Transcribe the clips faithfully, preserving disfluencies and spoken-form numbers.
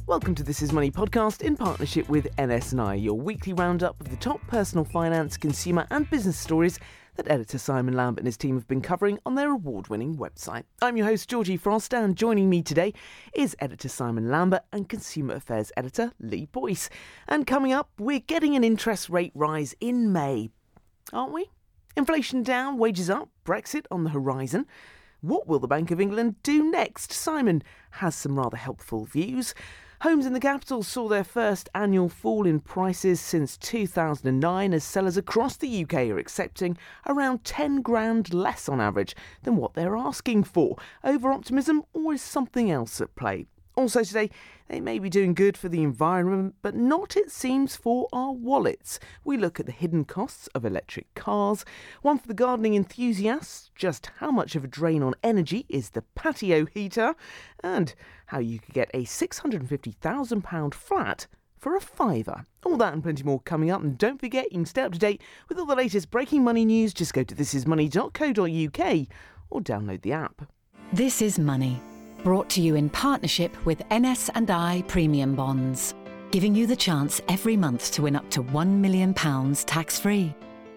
Welcome to This Is Money podcast in partnership with N S and I, your weekly roundup of the top personal finance, consumer and business stories that editor Simon Lambert and his team have been covering on their award-winning website. I'm your host, Georgie Frost, and joining me today is editor Simon Lambert and consumer affairs editor Lee Boyce. And coming up, we're getting an interest rate rise in May, aren't we? Inflation down, wages up, Brexit on the horizon. What will the Bank of England do next? Simon has some rather helpful views. Homes in the capital saw their first annual fall in prices since two thousand nine as sellers across the U K are accepting around ten grand less on average than what they're asking for. Over-optimism, or is something else at play? Also today, they may be doing good for the environment, but not, it seems, for our wallets. We look at the hidden costs of electric cars, one for the gardening enthusiasts, just how much of a drain on energy is the patio heater, and how you could get a six hundred fifty thousand pounds flat for a fiver. All that and plenty more coming up, and don't forget you can stay up to date with all the latest breaking money news. Just go to this is money dot co dot uk or download the app. This is Money, brought to you in partnership with N S and I Premium Bonds, giving you the chance every month to win up to one million pounds tax-free.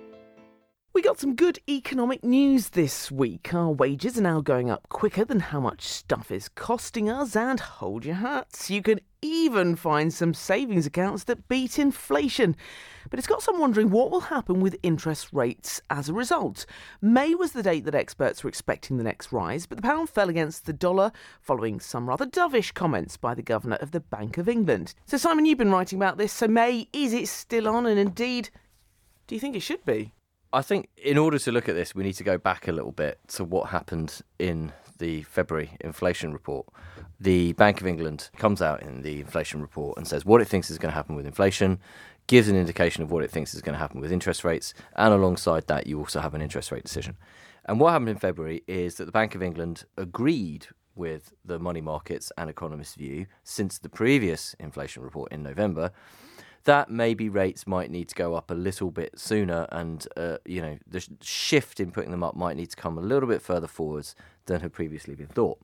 We got some good economic news this week. Our wages are now going up quicker than how much stuff is costing us, and hold your hats, you can even find some savings accounts that beat inflation. But it's got some wondering what will happen with interest rates as a result. May was the date that experts were expecting the next rise, but the pound fell against the dollar following some rather dovish comments by the Governor of the Bank of England. So Simon, you've been writing about this, so May, is it still on, and indeed, do you think it should be? I think in order to look at this, we need to go back a little bit to what happened in the February inflation report. The Bank of England comes out in the inflation report and says what it thinks is going to happen with inflation, gives an indication of what it thinks is going to happen with interest rates, and alongside that, you also have an interest rate decision. And what happened in February is that the Bank of England agreed with the money markets and economists' view since the previous inflation report in November that maybe rates might need to go up a little bit sooner, and uh, you know the shift in putting them up might need to come a little bit further forwards than had previously been thought.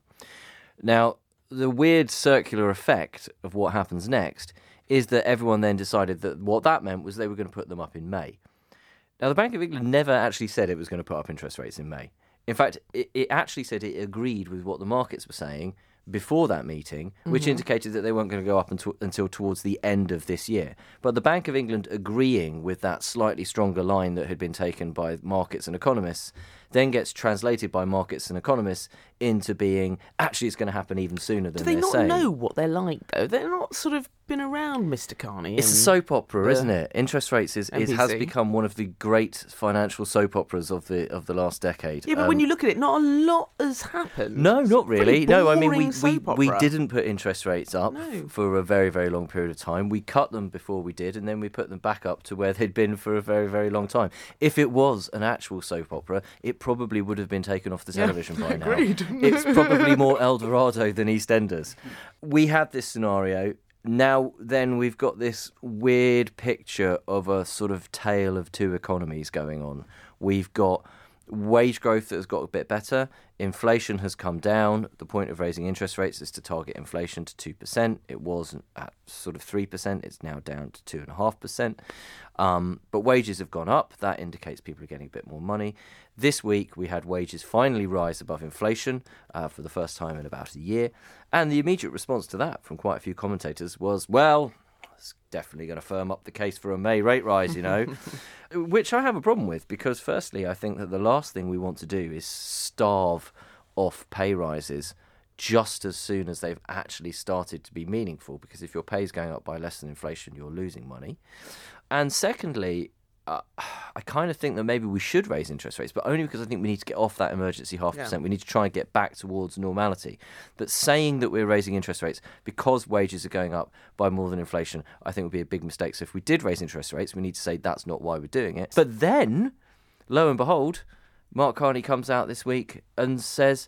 Now, the weird circular effect of what happens next is that everyone then decided that what that meant was they were going to put them up in May. Now, the Bank of England never actually said it was going to put up interest rates in May. In fact, it, it actually said it agreed with what the markets were saying before that meeting, which mm-hmm. indicated that they weren't going to go up until, until towards the end of this year. But the Bank of England agreeing with that slightly stronger line that had been taken by markets and economists then gets translated by markets and economists into being, actually it's going to happen even sooner than they're saying. Do they not saying. know what they're like, though? They're not sort of been around, Mister Carney. It's a soap opera, isn't it? Interest rates is, is has become one of the great financial soap operas of the of the last decade. Yeah, but um, when you look at it, not a lot has happened. No, not really. No, I mean, we, we, we opera. didn't put interest rates up no. for a very, very long period of time. We cut them before we did, and then we put them back up to where they'd been for a very, very long time. If it was an actual soap opera, it probably would have been taken off the television yeah, by now. Agreed. It's probably more El Dorado than EastEnders. We had this scenario. Now, then, we've got this weird picture of a sort of tale of two economies going on. We've got wage growth that has got a bit better. Inflation has come down. The point of raising interest rates is to target inflation to two percent. It was at sort of three percent. It's now down to two point five percent. Um, but wages have gone up. That indicates people are getting a bit more money. This week, we had wages finally rise above inflation uh, for the first time in about a year. And the immediate response to that from quite a few commentators was, well, it's definitely going to firm up the case for a May rate rise, you know, which I have a problem with because, firstly, I think that the last thing we want to do is starve off pay rises just as soon as they've actually started to be meaningful, because if your pay is going up by less than inflation, you're losing money. And secondly, uh, I kind of think that maybe we should raise interest rates, but only because I think we need to get off that emergency half yeah. percent. We need to try and get back towards normality. But saying that we're raising interest rates because wages are going up by more than inflation, I think would be a big mistake. So if we did raise interest rates, we need to say that's not why we're doing it. But then, lo and behold, Mark Carney comes out this week and says,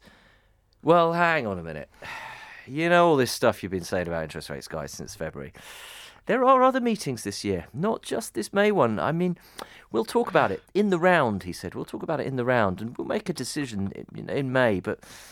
well, hang on a minute. You know all this stuff you've been saying about interest rates, guys, since February. There are other meetings this year, not just this May one. I mean, we'll talk about it in the round, he said. We'll talk about it in the round, and we'll make a decision in, in May, but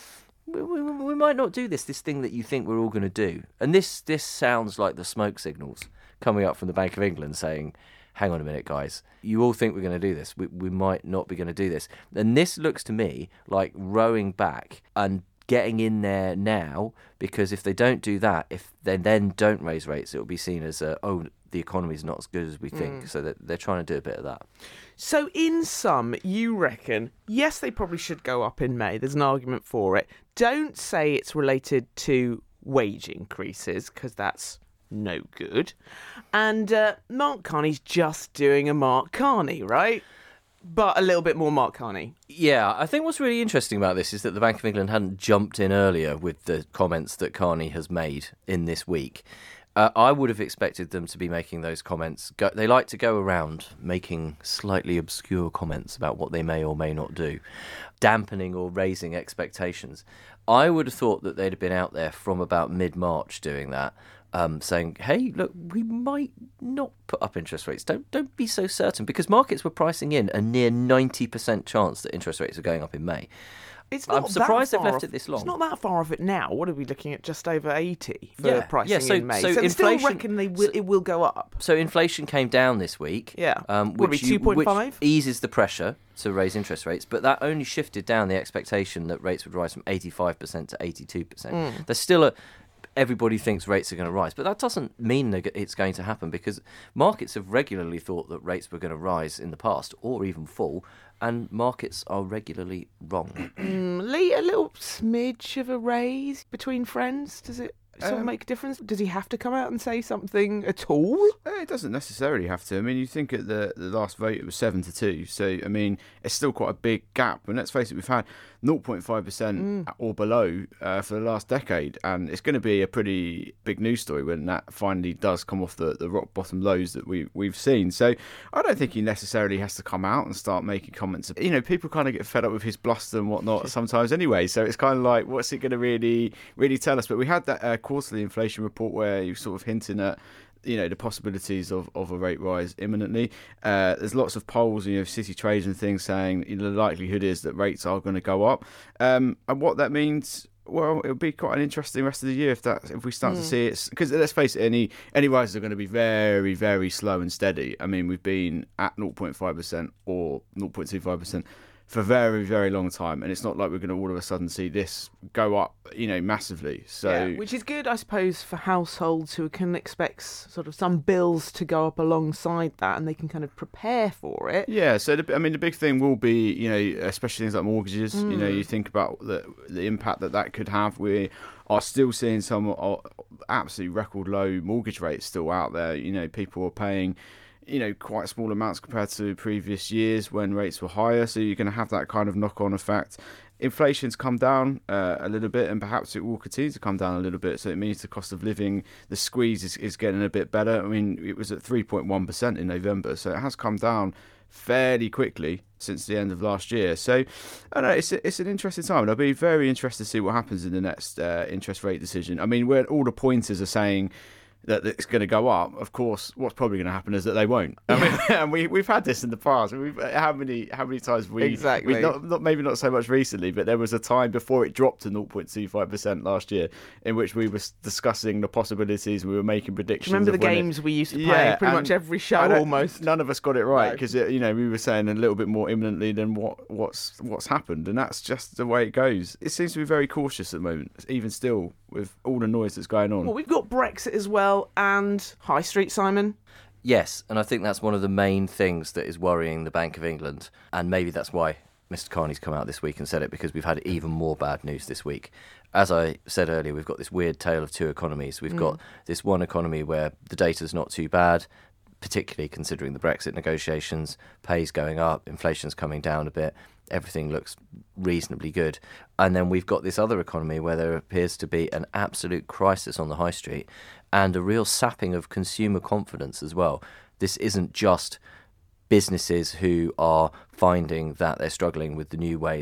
we, we, we might not do this, this thing that you think we're all going to do. And this, this sounds like the smoke signals coming up from the Bank of England saying, hang on a minute, guys, you all think we're going to do this. We, we might not be going to do this. And this looks to me like rowing back and getting in there now, because if they don't do that, if they then don't raise rates, it will be seen as, a, oh, the economy's not as good as we think. Mm. So that they're trying to do a bit of that. So in sum, you reckon, yes, they probably should go up in May. There's an argument for it. Don't say it's related to wage increases, because that's no good. And uh, Mark Carney's just doing a Mark Carney, right? But a little bit more Mark Carney. Yeah, I think what's really interesting about this is that the Bank of England hadn't jumped in earlier with the comments that Carney has made in this week. Uh, I would have expected them to be making those comments. Go, they like to go around making slightly obscure comments about what they may or may not do, dampening or raising expectations. I would have thought that they'd have been out there from about mid-March doing that, um, saying, hey, look, we might not put up interest rates. Don't don't be so certain, because markets were pricing in a near ninety percent chance that interest rates are going up in May. It's not I'm surprised they've left off, it this long. It's not that far off it now. What are we looking at? Just over eighty for yeah, pricing yeah, so, in May. So, so inflation, still reckon they will, so, it will go up. So inflation came down this week. Yeah. Um, Would which, be two point five? which eases the pressure to raise interest rates, but that only shifted down the expectation that rates would rise from eighty-five percent to eighty-two percent. Mm. There's still a... Everybody thinks rates are going to rise, but that doesn't mean that it's going to happen, because markets have regularly thought that rates were going to rise in the past or even fall, and markets are regularly wrong. Mm, Lee, a little smidge of a raise between friends, does it sort um, of make a difference? Does he have to come out and say something at all? It doesn't necessarily have to. I mean, you think at the, the last vote it was seven to two, so, I mean, it's still quite a big gap, and let's face it, we've had zero point five percent mm. or below uh, for the last decade, and it's going to be a pretty big news story when that finally does come off the, the rock bottom lows that we, we've seen. So I don't think he necessarily has to come out and start making comments. You know, people kind of get fed up with his bluster and whatnot sometimes anyway, so it's kind of like, what's it going to really really tell us? But we had that uh, quarterly inflation report where you sort of hinting at, you know, the possibilities of, of a rate rise imminently. Uh, there's lots of polls, you know, City Trades and things saying, you know, the likelihood is that rates are going to go up. Um, and what that means, well, it'll be quite an interesting rest of the year if that if we start mm. to see it. Because let's face it, any any rises are going to be very, very slow and steady. I mean, we've been at zero point five percent or zero point two five percent for a very, very long time, and it's not like we're going to all of a sudden see this go up, you know, massively. So, yeah, which is good, I suppose, for households who can expect sort of some bills to go up alongside that, and they can kind of prepare for it. Yeah, so the, I mean, the big thing will be, you know, especially things like mortgages. Mm. You know, you think about the the impact that that could have. We are still seeing some absolutely record low mortgage rates still out there. You know, people are paying, you know, quite small amounts compared to previous years when rates were higher. So you're going to have that kind of knock-on effect. Inflation's come down uh, a little bit, and perhaps it will continue to come down a little bit. So it means the cost of living, the squeeze is, is getting a bit better. I mean, it was at three point one percent in November, so it has come down fairly quickly since the end of last year. So I don't know, it's a, it's an interesting time, and I'll be very interested to see what happens in the next uh, interest rate decision. I mean, where all the pointers are saying that it's going to go up, of course, what's probably going to happen is that they won't. I mean, and we we've had this in the past. We've how many how many times we exactly we not, not maybe not so much recently, but there was a time before it dropped to zero point two five percent last year, in which we were discussing the possibilities. We were making predictions. Remember the games it, we used to play? Yeah, pretty much every show almost. None of us got it right because no. you know we were saying a little bit more imminently than what what's what's happened, and that's just the way it goes. It seems to be very cautious at the moment, even still with all the noise that's going on. Well, we've got Brexit as well, and High Street, Simon. Yes, and I think that's one of the main things that is worrying the Bank of England, and maybe that's why Mister Carney's come out this week and said it, because we've had even more bad news this week. As I said earlier, we've got this weird tale of two economies. We've mm. got this one economy where the data's not too bad, particularly considering the Brexit negotiations, pay's going up, inflation's coming down a bit, everything looks reasonably good. And then we've got this other economy where there appears to be an absolute crisis on the high street and a real sapping of consumer confidence as well. This isn't just businesses who are finding that they're struggling with the new way that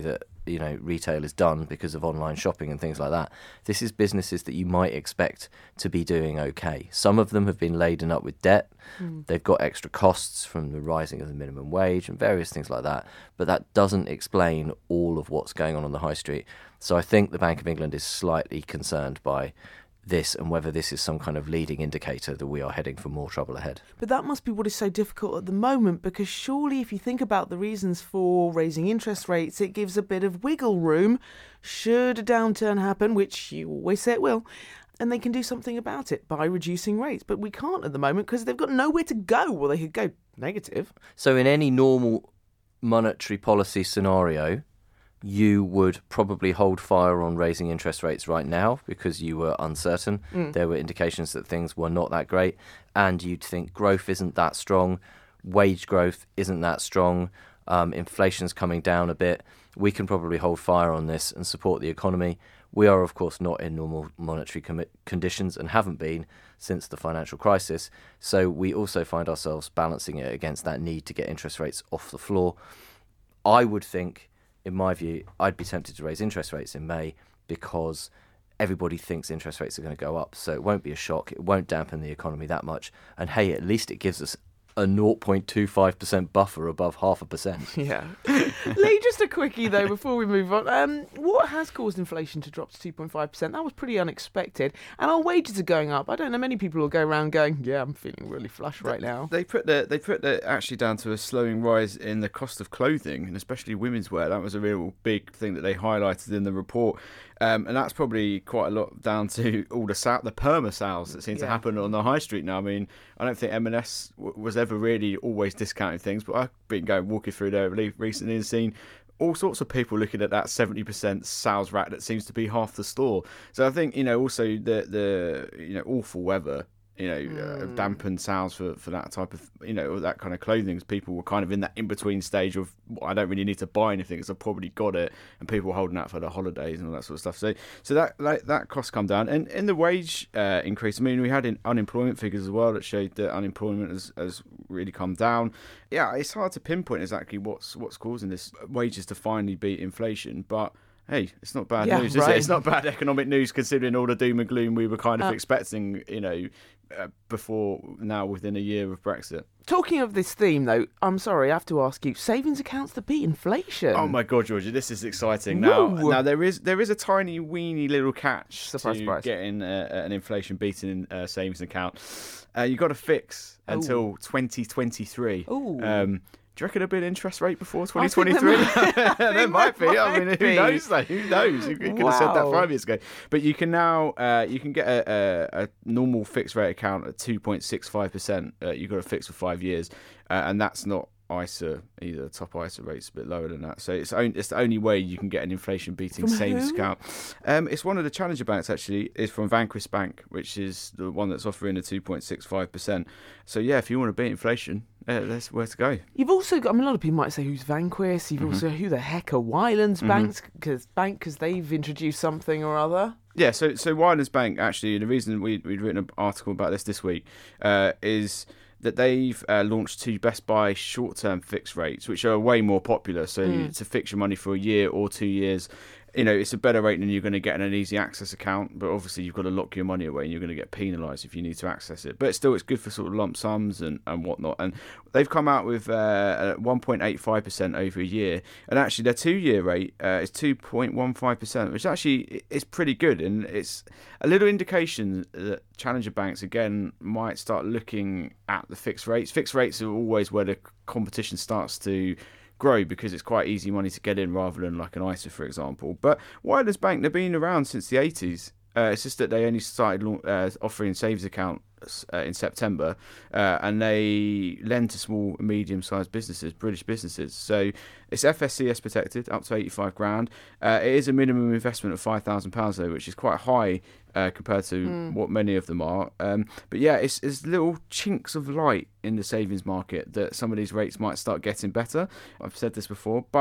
you know, retail is done because of online shopping and things like that. This is businesses that you might expect to be doing okay. Some of them have been laden up with debt. Mm. They've got extra costs from the rising of the minimum wage and various things like that. But that doesn't explain all of what's going on on the high street. So I think the Bank of England is slightly concerned by this and whether this is some kind of leading indicator that we are heading for more trouble ahead. But that must be what is so difficult at the moment, because surely if you think about the reasons for raising interest rates, it gives a bit of wiggle room should a downturn happen, which you always say it will, and they can do something about it by reducing rates. But we can't at the moment because they've got nowhere to go. Well, they could go negative. So in any normal monetary policy scenario, you would probably hold fire on raising interest rates right now because you were uncertain. Mm. There were indications that things were not that great, and you'd think growth isn't that strong, wage growth isn't that strong, um, inflation's coming down a bit. We can probably hold fire on this and support the economy. We are, of course, not in normal monetary com- conditions and haven't been since the financial crisis. So we also find ourselves balancing it against that need to get interest rates off the floor. I would think, in my view, I'd be tempted to raise interest rates in May because everybody thinks interest rates are going to go up. So it won't be a shock. It won't dampen the economy that much. And hey, at least it gives us a zero point two five percent buffer above half a percent. Yeah. Lee, just a quickie though before we move on. Um, what has caused inflation to drop to two point five percent? That was pretty unexpected. And our wages are going up. I don't know many people will go around going, yeah, I'm feeling really flush right now. They put the they put the actually down to a slowing rise in the cost of clothing, and especially women's wear. That was a real big thing that they highlighted in the report. Um, and that's probably quite a lot down to all the sal- the perma sales that seem yeah. to happen on the high street now. I mean, I don't think M and S w- was ever really always discounting things, but I've been going walking through there recently and seen all sorts of people looking at that seventy percent sales rack that seems to be half the store. So I think, you know, also the the you know awful weather, you know, mm. uh, dampened sales for, for that type of, you know, that kind of clothing. People were kind of in that in-between stage of, well, I don't really need to buy anything because I've probably got it, and people were holding out for the holidays and all that sort of stuff. So so that that, that cost come down. And in the wage uh, increase, I mean, we had in unemployment figures as well that showed that unemployment has, has really come down. Yeah, it's hard to pinpoint exactly what's what's causing this wages to finally beat inflation, but hey, it's not bad yeah, news, right. is it? It's not bad economic news considering all the doom and gloom we were kind of uh, expecting, you know, uh, before now within a year of Brexit. Talking of this theme, though, I'm sorry, I have to ask you, savings accounts that beat inflation. Oh my God, Georgia, this is exciting. Now, now there is there is a tiny weeny little catch surprise, to surprise. getting uh, an inflation beating uh, savings account. Uh, you've got to fix Ooh. until twenty twenty-three. Ooh. Um, Do you reckon there'll be an interest rate before twenty twenty-three? There, there might be. Might I mean, be. who knows? Though? Who knows? You could wow. have said that five years ago. But you can now uh, you can get a, a, a normal fixed rate account at two point six five percent. Uh, you've got to fix for five years, uh, and that's not I S A either. The top I S A rate's a bit lower than that. So it's only, it's the only way you can get an inflation beating from savings who? account. Um, it's one of the challenger banks actually. It's from Vanquis Bank, which is the one that's offering a two point six five percent. So yeah, if you want to beat inflation, yeah, that's where to go. You've also got, I mean, a lot of people might say, who's Vanquis? You've mm-hmm. also, who the heck are Wylands mm-hmm. Banks? Cause, Bank, because they've introduced something or other. Yeah, so so Wylands Bank, actually, the reason we, we'd written an article about this this week uh, is that they've uh, launched two Best Buy short-term fixed rates, which are way more popular. So mm. to fix your money for a year or two years, you know, it's a better rate than you're going to get in an easy access account. But obviously, you've got to lock your money away, and you're going to get penalised if you need to access it. But still, it's good for sort of lump sums and, and whatnot. And they've come out with uh, one point eight five percent over a year, and actually their two-year rate uh, is two point one five percent, which actually is pretty good. And it's a little indication that challenger banks again might start looking at the fixed rates. Fixed rates are always where the competition starts to grow because it's quite easy money to get in rather than like an I S A, for example. But Wylands Bank, they've been around since the eighties. Uh, it's just that they only started uh, offering savings accounts uh, in September, uh, and they lend to small and medium-sized businesses, British businesses. So it's F S C S protected, up to eighty-five grand. Uh, it is a minimum investment of five thousand pounds though, which is quite high uh, compared to mm. what many of them are. Um, but yeah, it's, it's little chinks of light in the savings market that some of these rates might start getting better. I've said this before, but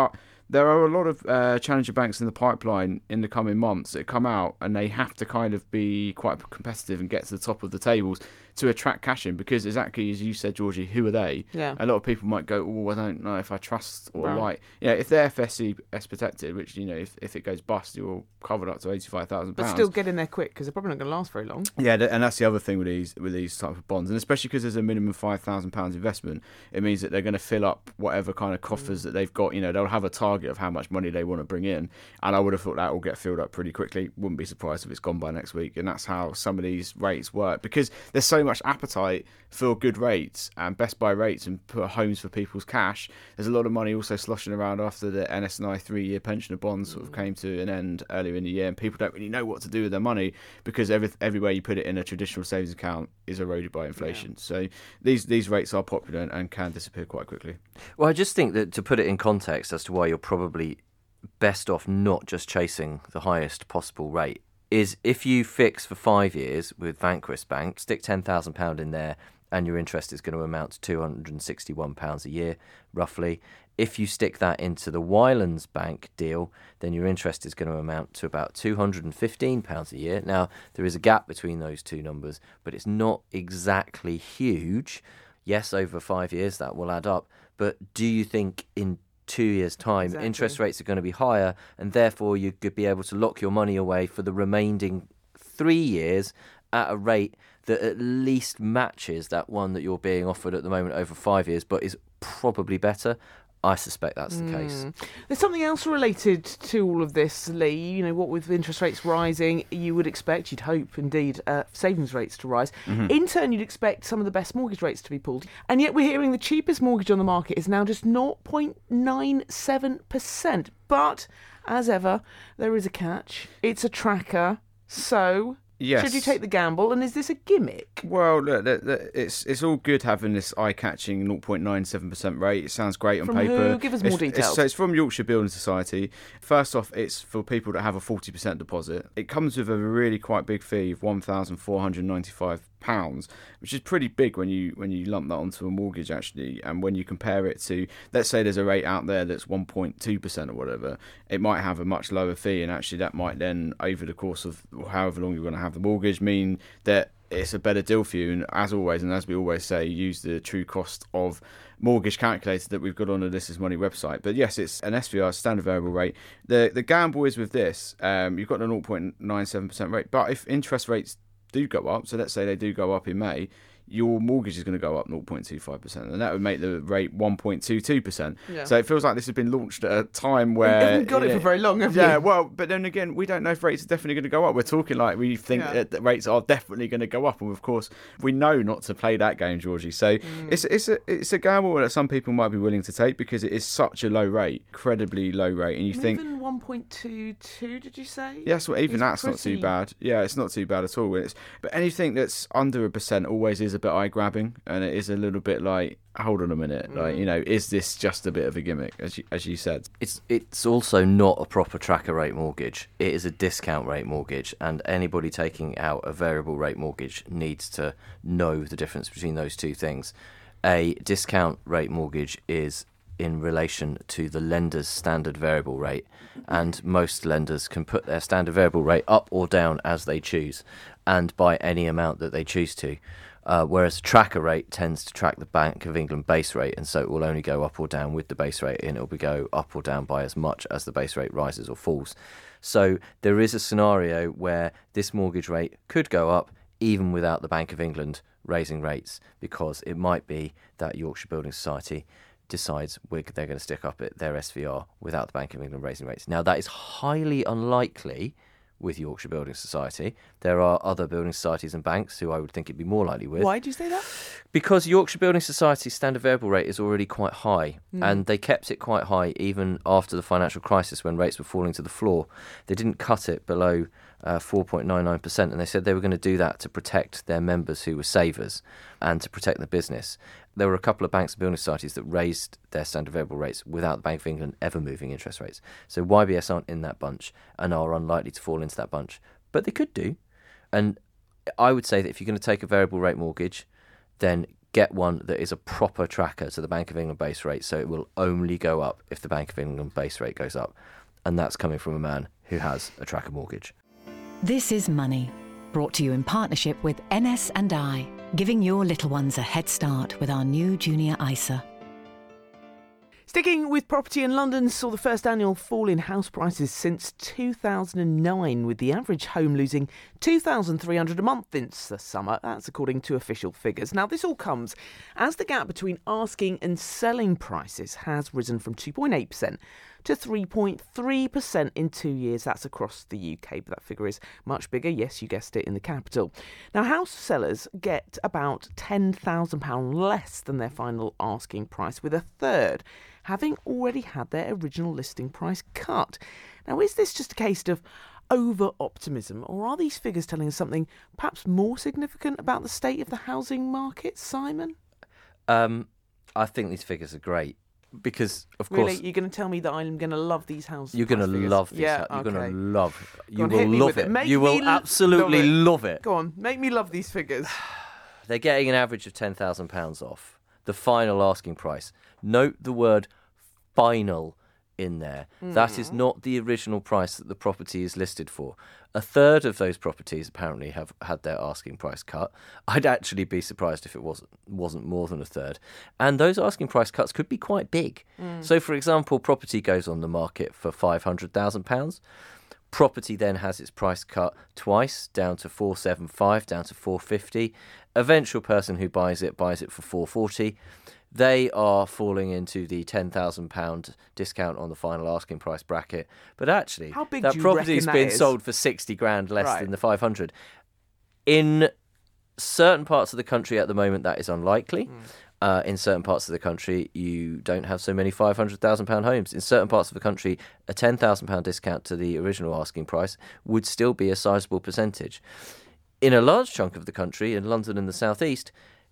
there are a lot of uh, challenger banks in the pipeline in the coming months that come out, and they have to kind of be quite competitive and get to the top of the tables to attract cash in, because exactly as you said, Georgie, who are they? Yeah. A lot of people might go, oh, I don't know if I trust or Right. like, yeah, if they're F S C S protected, which, you know, if, if it goes bust, you're covered up to eighty-five thousand But pounds. still get in there quick, because they're probably not going to last very long. Yeah, th- and that's the other thing with these with these type of bonds, and especially because there's a minimum five thousand pounds investment, it means that they're going to fill up whatever kind of coffers mm. that they've got. You know, they'll have a target of how much money they want to bring in, and I would have thought that will get filled up pretty quickly. Wouldn't be surprised if it's gone by next week, and that's how some of these rates work, because there's so much appetite for good rates and best buy rates and put homes for people's cash. There's a lot of money also sloshing around after the N S and I three-year pensioner bonds sort of came to an end earlier in the year, and people don't really know what to do with their money because every, everywhere you put it in a traditional savings account is eroded by inflation. Yeah. So these these rates are popular and, and can disappear quite quickly. Well, I just think that to put it in context as to why you're probably best off not just chasing the highest possible rate is if you fix for five years with Vanquist Bank, stick ten thousand pounds in there, and your interest is going to amount to two hundred sixty-one pounds a year, roughly. If you stick that into the Wylands Bank deal, then your interest is going to amount to about two hundred fifteen pounds a year. Now, there is a gap between those two numbers, but it's not exactly huge. Yes, over five years that will add up, but do you think in two years' time exactly. interest rates are going to be higher, and therefore you could be able to lock your money away for the remaining three years at a rate that at least matches that one that you're being offered at the moment over five years, but is probably better? I suspect that's the mm. case. There's something else related to all of this, Lee. You know, what with interest rates rising, you would expect, you'd hope, indeed, uh, savings rates to rise. Mm-hmm. In turn, you'd expect some of the best mortgage rates to be pulled. And yet we're hearing the cheapest mortgage on the market is now just zero point nine seven percent. But, as ever, there is a catch. It's a tracker. So... Yes. Should you take the gamble, and is this a gimmick? Well, look, look, look, it's it's all good having this eye-catching zero point nine seven percent rate. It sounds great on from paper. Who? Give us more it's, details. It's, so it's from Yorkshire Building Society. First off, it's for people that have a forty percent deposit. It comes with a really quite big fee of one thousand four hundred ninety-five pounds, which is pretty big when you when you lump that onto a mortgage, actually. And when you compare it to, let's say there's a rate out there that's one point two percent or whatever, it might have a much lower fee, and actually that might then, over the course of however long you're going to have the mortgage, mean that it's a better deal for you. And as always, and as we always say, use the true cost of mortgage calculator that we've got on the This Is Money website. But yes, it's an S V R, standard variable rate. The the gamble is with this, um, you've got a zero point nine seven percent rate, but if interest rates do go up, so let's say they do go up in May, your mortgage is going to go up zero point two five percent, and that would make the rate one point two two percent. Yeah. So it feels like this has been launched at a time where... You haven't got it for very long, have yeah, you? well, but then again, we don't know if rates are definitely going to go up. We're talking like we think yeah. that rates are definitely going to go up, and of course, we know not to play that game, Georgie. So mm. it's it's a it's a gamble that some people might be willing to take because it is such a low rate, incredibly low rate, and you even think... Even one point two two, did you say? Yes, well, even it's that's pretty... not too bad. Yeah, it's not too bad at all. It's, but anything that's under a percent always is a bit eye-grabbing, and it is a little bit like, hold on a minute, mm. like, you know, is this just a bit of a gimmick, as you, as you said? It's it's also not a proper tracker rate mortgage. It is a discount rate mortgage, and anybody taking out a variable rate mortgage needs to know the difference between those two things. A discount rate mortgage is in relation to the lender's standard variable rate, and most lenders can put their standard variable rate up or down as they choose, and by any amount that they choose to. Uh, whereas a tracker rate tends to track the Bank of England base rate, and so it will only go up or down with the base rate, and it will go up or down by as much as the base rate rises or falls. So there is a scenario where this mortgage rate could go up even without the Bank of England raising rates, because it might be that Yorkshire Building Society decides they're going to stick up at their S V R without the Bank of England raising rates. Now, that is highly unlikely with Yorkshire Building Society. There are other building societies and banks who I would think it'd be more likely with. Why do you say that? Because Yorkshire Building Society's standard variable rate is already quite high, mm. and they kept it quite high even after the financial crisis when rates were falling to the floor. They didn't cut it below uh, four point nine nine percent, and they said they were going to do that to protect their members who were savers and to protect the business. There were a couple of banks and building societies that raised their standard variable rates without the Bank of England ever moving interest rates. So Y B S aren't in that bunch and are unlikely to fall into that bunch. But they could do. And I would say that if you're going to take a variable rate mortgage, then get one that is a proper tracker to the Bank of England base rate, so it will only go up if the Bank of England base rate goes up. And that's coming from a man who has a tracker mortgage. This is Money, brought to you in partnership with N S and I, giving your little ones a head start with our new junior I S A. Sticking with property, in London saw the first annual fall in house prices since two thousand nine, with the average home losing two thousand three hundred pounds a month since the summer. That's according to official figures. Now, this all comes as the gap between asking and selling prices has risen from two point eight percent to three point three percent in two years. That's across the U K, but that figure is much bigger. Yes, you guessed it, in the capital. Now, house sellers get about ten thousand pounds less than their final asking price, with a third having already had their original listing price cut. Now, is this just a case of over-optimism, or are these figures telling us something perhaps more significant about the state of the housing market, Simon? Um, I think these figures are great. Because, of really? course, You're going to tell me that I'm going to love these houses? You're going to love these. Yeah, You're okay. going to love. You on, will love it. it. You will l- absolutely love love it. Go on, make me love these figures. They're getting an average of ten thousand pounds off the final asking price. Note the word "final" in there. Mm. That is not the original price that the property is listed for. A third of those properties apparently have had their asking price cut. I'd actually be surprised if it wasn't wasn't more than a third. And those asking price cuts could be quite big. Mm. So, for example, property goes on the market for five hundred thousand pounds. Property then has its price cut twice, down to four seventy-five, down to four fifty. Eventual person who buys it buys it for four forty. They are falling into the ten thousand pounds discount on the final asking price bracket. But actually, How big that do you property's reckon that been is? sold for sixty grand less Right. than the five hundred. In certain parts of the country at the moment, that is unlikely. Mm. Uh, in certain parts of the country, you don't have so many five hundred thousand pounds homes. In certain parts of the country, a ten thousand pounds discount to the original asking price would still be a sizable percentage. In a large chunk of the country, in London and the South East,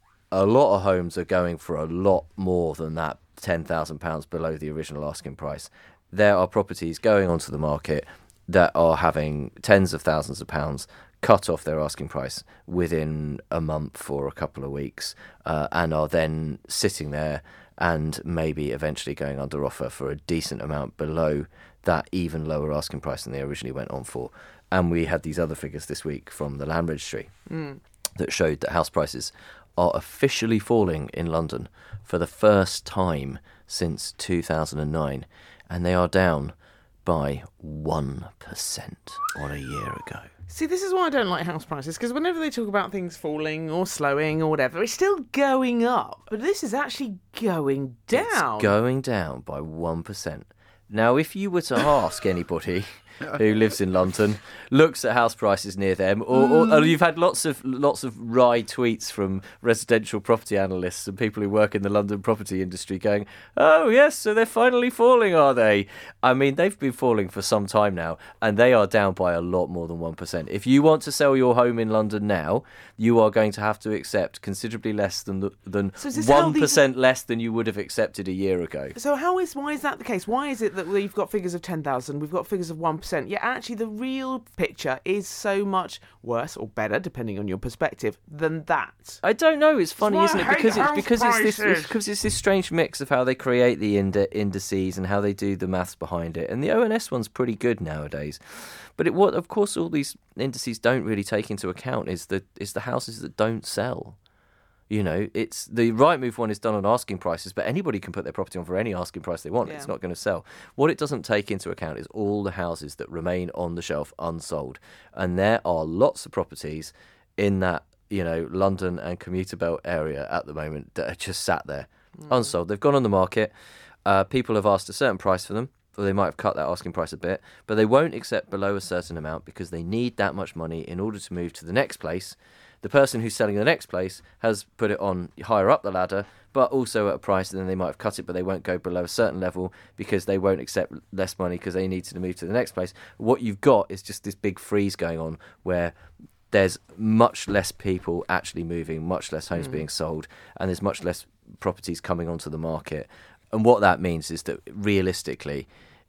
a lot of homes are going for a lot more than that ten thousand pounds below the original asking price. There are properties going onto the market that are having tens of thousands of pounds cut off their asking price within a month or a couple of weeks, uh, and are then sitting there and maybe eventually going under offer for a decent amount below that even lower asking price than they originally went on for. And we had these other figures this week from the Land Registry mm. that showed that house prices are officially falling in London for the first time since two thousand nine, and they are down by one percent on a year ago. See, this is why I don't like house prices, because whenever they talk about things falling or slowing or whatever, it's still going up. But this is actually going down. It's going down by one percent. Now, if you were to ask anybody who lives in London, looks at house prices near them, or, or, or you've had lots of lots of wry tweets from residential property analysts and people who work in the London property industry going, oh yes, so they're finally falling, are they? I mean, they've been falling for some time now, and they are down by a lot more than one percent. If you want to sell your home in London now, you are going to have to accept considerably less than the, than So is this how one percent less than you would have accepted a year ago. So how is why is that the case? Why is it that we've got figures of ten thousand, we've got figures of one percent, yet actually the real picture is so much worse or better, depending on your perspective, than that? I don't know. It's funny, why isn't I it? hate Because it's house because it's this prices. it's, because it's this strange mix of how they create the ind- indices and how they do the maths behind it. And the O N S one's pretty good nowadays. But it, what, of course, all these indices don't really take into account is the is the houses that don't sell. You know, it's the Rightmove one is done on asking prices, but anybody can put their property on for any asking price they want. Yeah. It's not going to sell. What it doesn't take into account is all the houses that remain on the shelf unsold. And there are lots of properties in that, you know, London and commuter belt area at the moment that are just sat there mm. unsold. They've gone on the market. Uh, people have asked a certain price for them, or they might have cut that asking price a bit, but they won't accept below a certain amount because they need that much money in order to move to the next place. The person who's selling the next place has put it on higher up the ladder, but also at a price, and then they might have cut it, but they won't go below a certain level because they won't accept less money because they need to move to the next place. What you've got is just this big freeze going on where there's much less people actually moving, much less homes mm. being sold, and there's much less properties coming onto the market. And what that means is that realistically,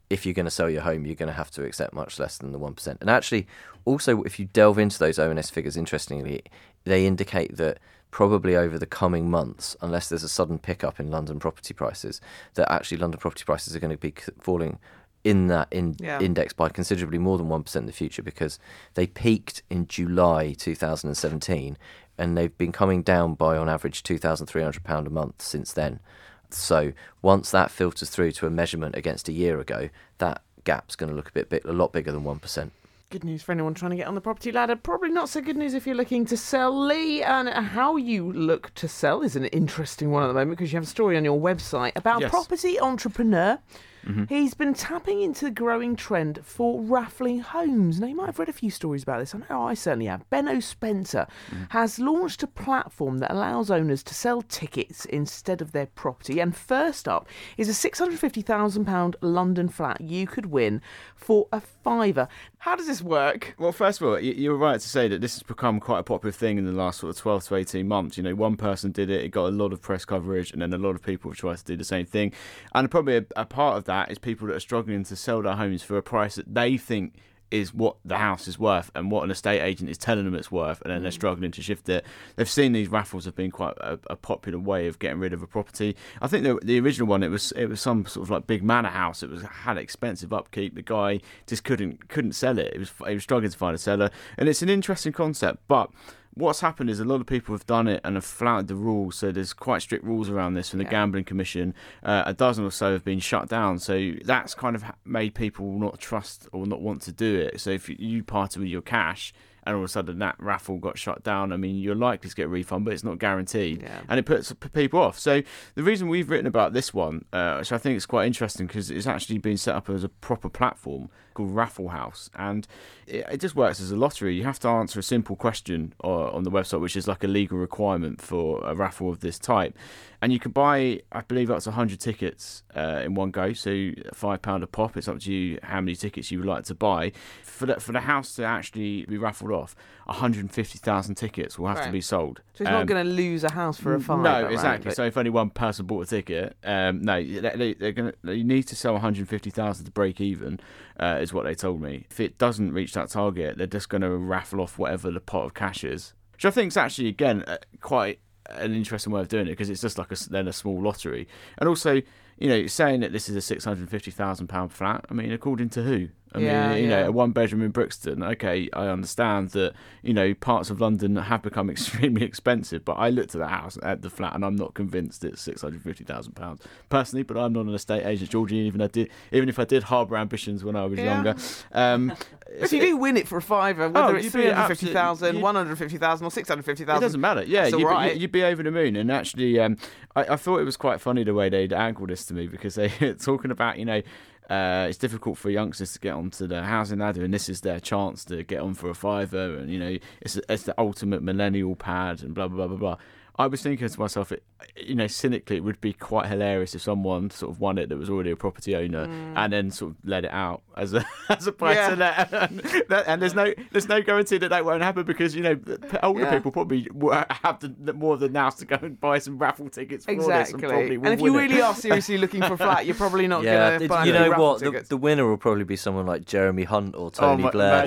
if you're going to sell your home, you're going to have to accept much less than the one percent. And actually, also, if you delve into those O N S figures, interestingly, they indicate that probably over the coming months, unless there's a sudden pickup in London property prices, that actually London property prices are going to be falling in that in Yeah. index by considerably more than one percent in the future, because they peaked in July two thousand seventeen and they've been coming down by, on average, two thousand three hundred pounds a month since then. So once that filters through to a measurement against a year ago, that gap's going to look a bit, bit a lot bigger than one percent. Good news for anyone trying to get on the property ladder. Probably not so good news if you're looking to sell. Lee, and how you look to sell is an interesting one at the moment, because you have a story on your website about Yes. a property entrepreneur. Mm-hmm. He's been tapping into the growing trend for raffling homes. Now, you might have read a few stories about this. I know I certainly have. Benno Spencer Mm-hmm. has launched a platform that allows owners to sell tickets instead of their property. And first up is a six hundred fifty thousand pounds London flat you could win for a fiver. How does this work? Well, first of all, you- you're right to say that this has become quite a popular thing in the last sort of twelve to eighteen months. You know, one person did it, it got a lot of press coverage, and then a lot of people have tried to do the same thing. And probably a, a part of that is people that are struggling to sell their homes for a price that they think is what the house is worth and what an estate agent is telling them it's worth, and then they're struggling to shift it. They've seen these raffles have been quite a, a popular way of getting rid of a property. I think the, the original one, it was it was some sort of like big manor house. It was had expensive upkeep. The guy just couldn't couldn't sell it. It was he was struggling to find a seller, and it's an interesting concept, but what's happened is a lot of people have done it and have flouted the rules. So there's quite strict rules around this from the Yeah. Gambling Commission. Uh, a dozen or so have been shut down. So that's kind of made people not trust or not want to do it. So if you parted with your cash and all of a sudden that raffle got shut down, I mean, you're likely to get a refund, but it's not guaranteed. Yeah. And it puts p- people off. So the reason we've written about this one, uh, which I think is quite interesting, because it's actually been set up as a proper platform called Raffle House, and it, it just works as a lottery. You have to answer a simple question uh, on the website, which is like a legal requirement for a raffle of this type, and you can buy, I believe, up to one hundred tickets uh, in one go, so five pounds a pop. It's up to you how many tickets you would like to buy. For the, for the house to actually be raffled off, one hundred fifty thousand tickets will have Right. to be sold. So he's not Um, going to lose a house for a fiver. no, right? exactly. But- So if only one person bought a ticket, um, no, they, they're going to. You need to sell one hundred fifty thousand to break even, uh, is what they told me. If it doesn't reach that target, they're just going to raffle off whatever the pot of cash is, which I think is actually again uh, quite an interesting way of doing it, because it's just like a, then a small lottery. And also, you know, saying that this is a six hundred fifty thousand pound flat. I mean, according to who? I Yeah, mean, you yeah. know, a one bedroom in Brixton. Okay, I understand that, you know, parts of London have become extremely expensive, but I looked at the house, at the flat, and I'm not convinced it's six hundred fifty thousand pounds personally. But I'm not an estate agent, Georgie. Even I did, even if I did harbour ambitions when I was Yeah. younger. Um, If you do win it for a fiver, Oh, whether it's you'd be three hundred fifty thousand, absolutely- one hundred fifty thousand or six hundred fifty It thousand, doesn't matter. Yeah, It's you'd, all be- right. you'd be over the moon. And actually, um, I, I thought it was quite funny the way they'd angled this to me, because they were talking about, you know, uh, it's difficult for youngsters to get onto the housing ladder, and this is their chance to get on for a fiver. And, you know, it's, it's the ultimate millennial pad and blah, blah, blah, blah, blah. I was thinking to myself, it, you know, cynically, it would be quite hilarious if someone sort of won it that was already a property owner and then sort of let it out as a as a buy Yeah. to let. And, that- and there's no there's no guarantee that that won't happen, because, you know, p- older Yeah. people probably w- have the, the more than now to go and buy some raffle tickets for this, and Exactly. probably And, will if you win it. really are seriously looking for a flat, you're probably not Yeah, going to it- buy you any know raffle what? The, tickets. the winner will probably be someone like Jeremy Hunt or Tony my- Blair.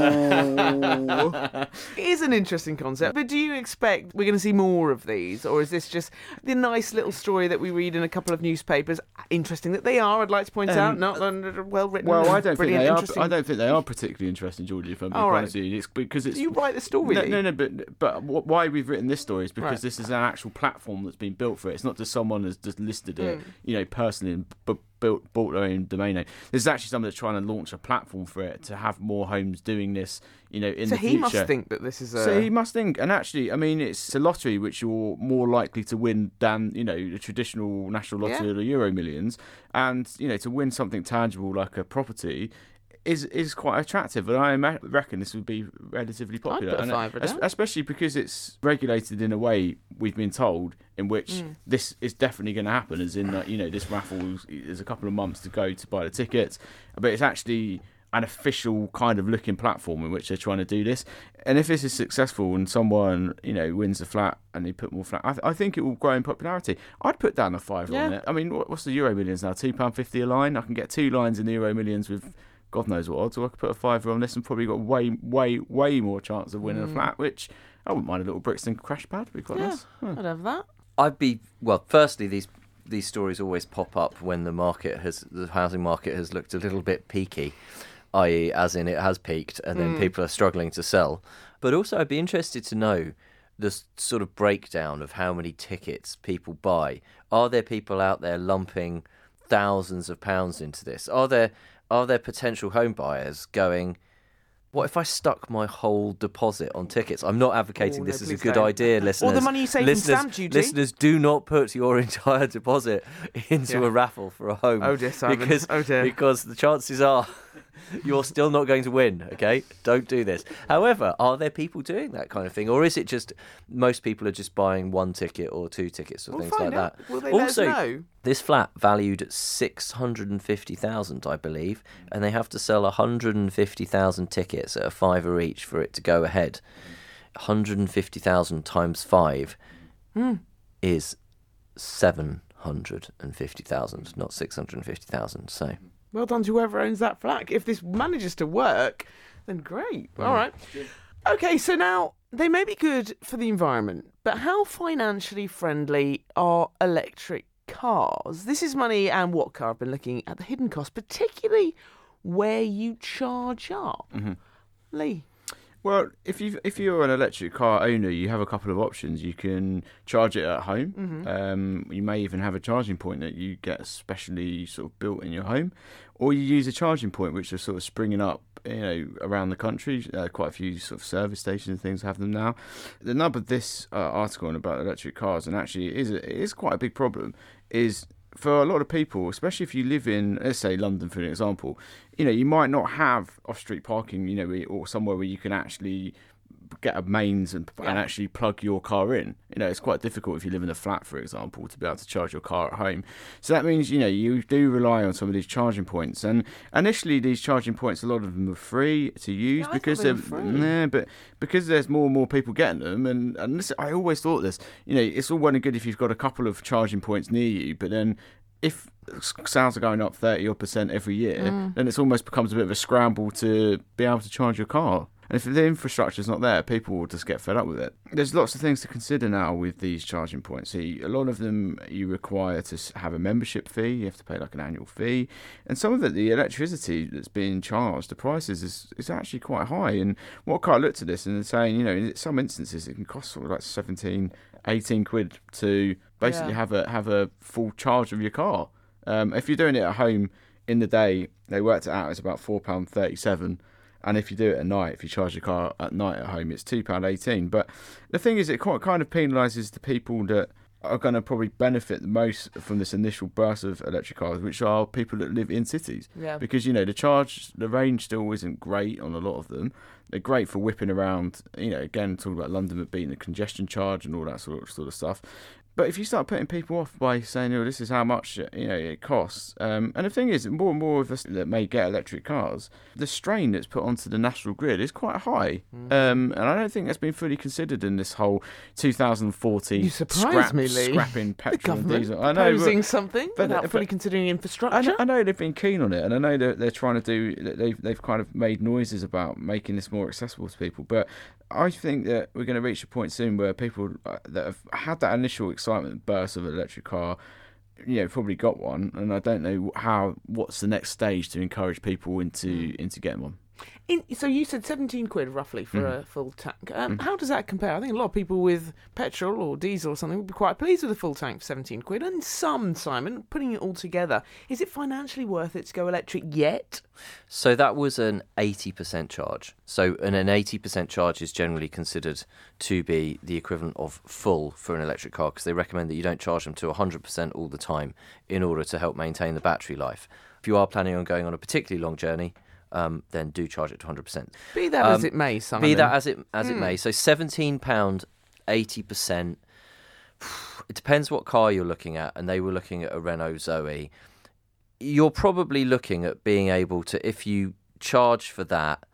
It is an interesting concept, but do you expect we're going to see more of these, or is this just the nice little story that we read in a couple of newspapers? Interesting that they are, I'd like to point Um, out, not uh, well written. Well, and I don't think brilliant, they are. interesting. I don't think they are particularly interesting, Georgie. If I'm being All right. honest with you, it's because it's Do you write the story? No, Lee? no, no, but but wh- why we've written this story is because Right. this is an actual platform that's been built for it. It's not just someone has just listed it, Mm. you know, personally and b- built bought their own domain name. There's actually someone that's trying to launch a platform for it to have more homes doing this, you know, in So the he future. must think that this is a. So he must think, and actually, I mean, it's a lottery which you're more likely to win than, you know, the traditional national lottery Yeah. or the Euro Millions, and, you know, to win something tangible like a property is is quite attractive, and I ima- reckon this would be relatively popular. put a And, fiver es- down. especially because it's regulated in a way we've been told in which Mm. this is definitely going to happen, as in that, you know, this raffle is a couple of months to go to buy the tickets, but it's actually an official kind of looking platform in which they're trying to do this. And if this is successful and someone, you know, wins the flat and they put more flat, I, th- I think it will grow in popularity. I'd put down a fiver Yeah. on it. I mean, what, what's the Euro Millions now? two pounds fifty a line? I can get two lines in the Euro Millions with God knows what odds, or I could put a fiver on this and probably got way, way, way more chance of winning Mm. a flat, which I wouldn't mind a little Brixton crash pad. It'd be quite Yeah, nice. Hmm. I'd have that. I'd be well. Firstly, these these stories always pop up when the market has the housing market has looked a little bit peaky, that is, as in it has peaked, and then Mm. people are struggling to sell. But also, I'd be interested to know the s- sort of breakdown of how many tickets people buy. Are there people out there lumping thousands of pounds into this? Are there are there potential home buyers going, what if I stuck my whole deposit on tickets? I'm not advocating Oh, no, this is a please good don't. idea, listeners. Or the money you save from listeners, stamp duty. Listeners, do not put your entire deposit into Yeah. a raffle for a home. Oh dear, Simon. Because, Oh dear. because the chances are you're still not going to win, okay? Don't do this. However, are there people doing that kind of thing? Or is it just most people are just buying one ticket or two tickets or We'll things find like out. that? Will they also, let us know? this flat valued at six hundred fifty thousand, I believe, and they have to sell one hundred fifty thousand tickets at a fiver each for it to go ahead. one hundred fifty thousand times five Hmm. is seven hundred fifty thousand, not six hundred fifty thousand. So, Well done to whoever owns that flat. If this manages to work, then great. All right. Okay, so now they may be good for the environment, but how financially friendly are electric cars? This is Money and What Car. I've been looking at the hidden costs, particularly where you charge up. Mm-hmm. Lee. Well, if you if you're an electric car owner, you have a couple of options. You can charge it at home. Mm-hmm. Um, you may even have a charging point that you get specially sort of built in your home, or you use a charging point which are sort of springing up, you know, around the country. Uh, quite a few sort of service stations and things have them now. The nub of this uh, article on about electric cars, and actually it is a, it is quite a big problem, is for a lot of people, especially if you live in, let's say, London, for an example, you know, you might not have off-street parking, you know, or somewhere where you can actually get a mains and, and actually plug your car in. You know, it's quite difficult if you live in a flat, for example, to be able to charge your car at home. So that means, you know, you do rely on some of these charging points. And initially, these charging points, a lot of them are free to use Yeah, I because thought they they're were free. yeah, but because there's more and more people getting them. And and this, I always thought this, you know, it's all well and good if you've got a couple of charging points near you, but then if sales are going up thirty odd percent every year, Mm. then it almost becomes a bit of a scramble to be able to charge your car. And if the infrastructure's not there, people will just get fed up with it. There's lots of things to consider now with these charging points. See, a lot of them you require to s- have a membership fee. You have to pay like an annual fee. And some of it, the electricity that's being charged, the prices is, is actually quite high. And what car looked at this and they're saying, you know, in some instances it can cost sort of like seventeen, eighteen quid to basically Yeah. have a have a full charge of your car. Um, if you're doing it at home in the day, they worked it out, it's about four pounds thirty-seven. And if you do it at night, if you charge your car at night at home, it's two pounds eighteen. But the thing is, it quite kind of penalises the people that are going to probably benefit the most from this initial burst of electric cars, which are people that live in cities. Yeah. Because, you know, the charge, the range still isn't great on a lot of them. They're great for whipping around, you know, again, talking about London, but beating the congestion charge and all that sort of, sort of stuff. But if you start putting people off by saying, "Oh, this is how much you know it costs," um, and the thing is, more and more of us that may get electric cars, the strain that's put onto the national grid is quite high, Mm. um, and I don't think that's been fully considered in this whole two thousand fourteen You surprised scrap, me, Lee. scrapping The petrol and government diesel. I know, proposing but, something but- without but- fully considering I infrastructure. know, I know they've been keen on it, and I know that they're trying to do. that They've they've kind of made noises about making this more accessible to people, but I think that we're going to reach a point soon where people uh, that have had that initial excitement burst of an electric car, you know, probably got one, and I don't know how. What's the next stage to encourage people into into getting one? In, so you said seventeen quid roughly for Mhm. a full tank. Um, How does that compare? I think a lot of people with petrol or diesel or something would be quite pleased with a full tank for seventeen quid. And some, Simon, putting it all together, is it financially worth it to go electric yet? So that was an eighty percent charge. So and an eighty percent charge is generally considered to be the equivalent of full for an electric car because they recommend that you don't charge them to one hundred percent all the time in order to help maintain the battery life. If you are planning on going on a particularly long journey, um, then do charge it to one hundred percent. Be that Um, as it may, Simon. Be that as it as it Mm. may. So seventeen pounds, eighty percent. It depends what car you're looking at, and they were looking at a Renault Zoe. You're probably looking at being able to, if you charge for that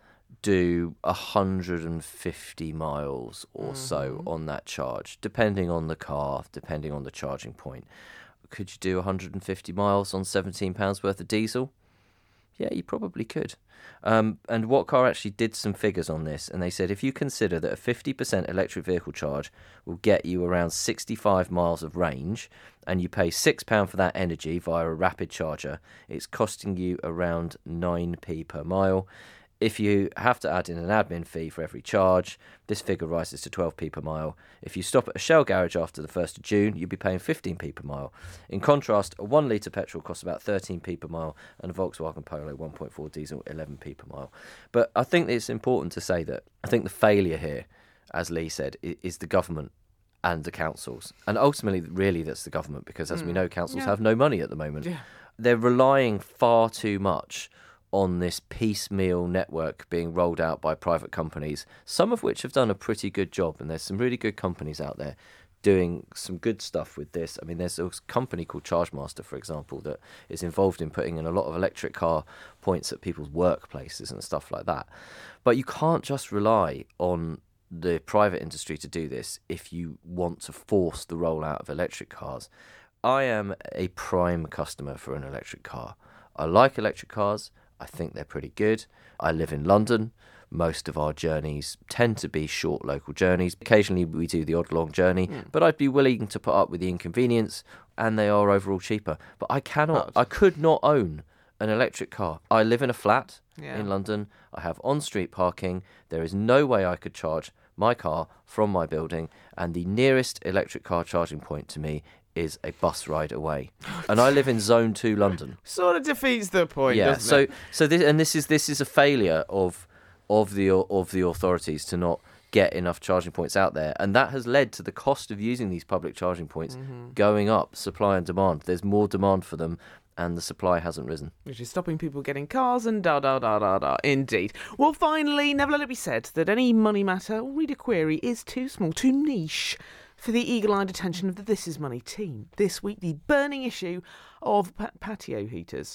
do one hundred fifty miles or so on that charge, depending on the car, depending on the charging point. Could you do one hundred fifty miles on seventeen pounds worth of diesel? Yeah, you probably could. Um, and What Car actually did some figures on this, and they said if you consider that a fifty percent electric vehicle charge will get you around sixty-five miles of range, and you pay six pounds for that energy via a rapid charger, it's costing you around nine p per mile. If you have to add in an admin fee for every charge, this figure rises to twelve p per mile. If you stop at a Shell garage after the first of June, you'll be paying fifteen p per mile. In contrast, a one litre petrol costs about thirteen p per mile, and a Volkswagen Polo one point four diesel eleven p per mile. But I think it's important to say that I think the failure here, as Lee said, is the government and the councils. And ultimately, really, that's the government, because as mm. we know, councils yeah. have no money at the moment. Yeah. They're relying far too much on this piecemeal network being rolled out by private companies, some of which have done a pretty good job, and there's some really good companies out there doing some good stuff with this. I mean, there's a company called ChargeMaster, for example, that is involved in putting in a lot of electric car points at people's workplaces and stuff like that. But you can't just rely on the private industry to do this if you want to force the rollout of electric cars. I am a prime customer for an electric car. I like electric cars. I think they're pretty good. I live in London. Most of our journeys tend to be short local journeys. Occasionally we do the odd long journey, mm. but I'd be willing to put up with the inconvenience, and they are overall cheaper. But I cannot, I could not own an electric car. I live in a flat yeah. in London. I have on-street parking. There is no way I could charge my car from my building, and the nearest electric car charging point to me is a bus ride away, and I live in Zone Two, London. Sort of defeats the point, yeah. doesn't So, it? so this and this is this is a failure of of the of the authorities to not get enough charging points out there, and that has led to the cost of using these public charging points mm-hmm. going up. Supply and demand. There's more demand for them, and the supply hasn't risen. Which is stopping people getting cars and da da da da da. Indeed. Well, finally, never let it be said that any money matter or reader query is too small, too niche for the eagle-eyed attention of the This Is Money team. This week, the burning issue of pa- patio heaters.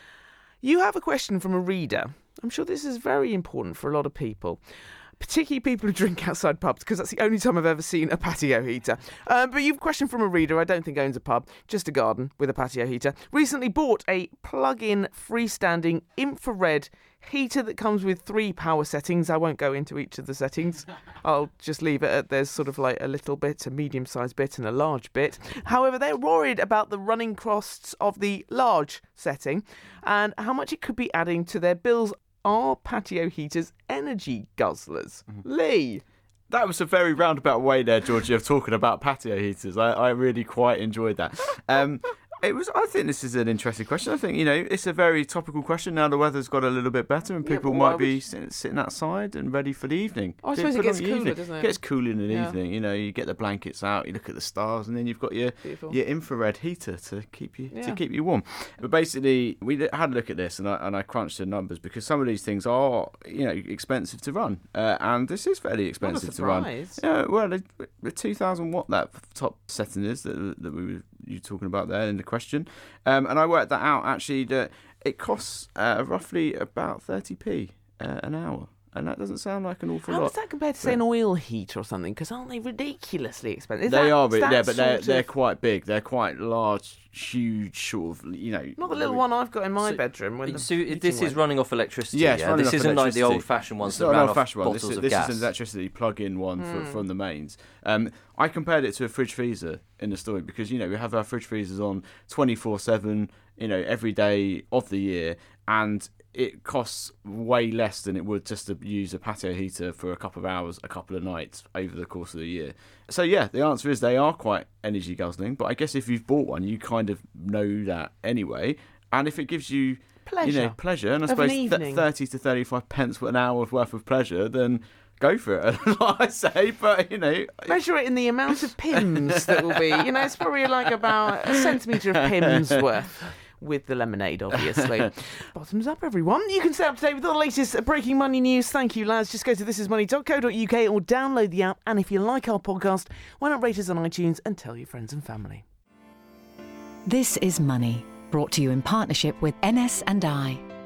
You have a question from a reader. I'm sure this is very important for a lot of people, particularly people who drink outside pubs, because that's the only time I've ever seen a patio heater. Um, but you've a question from a reader, I don't think owns a pub, just a garden with a patio heater. Recently bought a plug-in freestanding infrared heater that comes with three power settings. I won't go into each of the settings. I'll just leave it at there's sort of like a little bit, a medium-sized bit and a large bit. However, they're worried about the running costs of the large setting and how much it could be adding to their bills. Are patio heaters energy guzzlers? Mm-hmm. Lee? That was a very roundabout way there, Georgie, of talking about patio heaters. I, I really quite enjoyed that. Um, it was. I think this is an interesting question. I think, you know, it's a very topical question now the weather's got a little bit better and people yeah, might be would... sitting, sitting outside and ready for the evening. Oh, I suppose it gets cooler, evening. doesn't it? It gets cooler in the yeah. evening. You know, you get the blankets out, you look at the stars, and then you've got your Beautiful. your infrared heater to keep you yeah. to keep you warm. But basically, we had a look at this and I and I crunched the numbers because some of these things are, you know, expensive to run, uh, and this is fairly expensive to run. Yeah, well, the, the two thousand watt that top setting is that that we were you talking about there in the question. Um, and I worked that out, actually, that it costs uh, roughly about thirty p uh, an hour. And that doesn't sound like an awful How lot. How does that compare to, say, an oil heater or something? Because aren't they ridiculously expensive? Is they that, are, but, yeah, but they're, of... they're quite big. They're quite large, huge, sort of, you know... Not the little one I've got in my so, bedroom. When so the this is running off electricity, yes, yeah? This isn't like the old-fashioned ones that ran off bottles one. This, is, of this gas. This is an electricity plug-in one mm. for, from the mains. Um, I compared it to a fridge freezer in the store because, you know, we have our fridge freezers on twenty-four seven, you know, every day of the year, and it costs way less than it would just to use a patio heater for a couple of hours, a couple of nights over the course of the year. So, yeah, the answer is they are quite energy guzzling, but I guess if you've bought one, you kind of know that anyway. And if it gives you pleasure, you know, pleasure and I suppose an th- thirty to thirty-five pence for an hour's worth of pleasure, then go for it, like I say, but, you know... Measure it in the amount of pims that will be. You know, it's probably like about a centimetre of pims worth. With the lemonade, obviously. Bottoms up, everyone. You can stay up to date with all the latest breaking money news. Thank you, lads. Just go to this is money dot co dot uk or download the app. And if you like our podcast, why not rate us on iTunes and tell your friends and family. This is Money, brought to you in partnership with N S and I,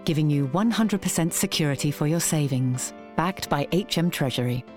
giving you one hundred percent security for your savings, backed by H M Treasury.